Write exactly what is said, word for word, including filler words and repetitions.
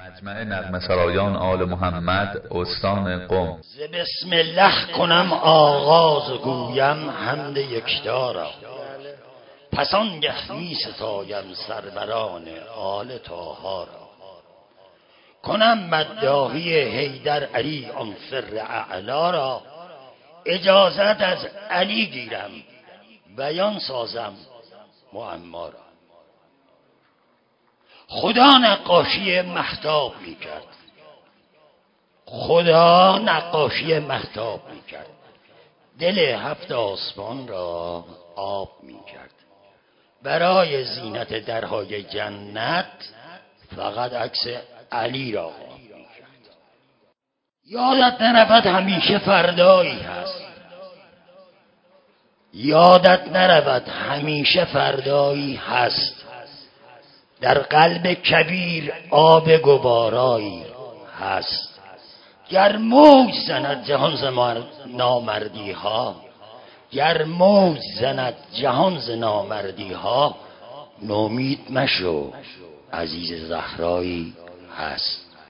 مجمع نغمه سرایان آل محمد استان قم. ز بسم الله کنم آغاز گویم حمد یکتا، پس آنگه می ستایم سروران آل طاها را. کنم مداحی حیدر علی آن سر اعلا را، اجازت از علی گیرم بیان سازم معما را. خدا نقاشی مهتاب می کرد، خدا نقاشی مهتاب می کرد، دل هفت آسمان را آب می کرد. برای زینت درهای جنت فقط عکس علی را قاب می کرد. یادت نرود همیشه فردایی هست، یادت نرود همیشه فردایی هست. در قلب کبیر آب گوارایی هست. گر موج زند جهان ز نامردی ها، گر موج زند جهان ز نامردی ها، نومید مشو عزیز زهرایی هست.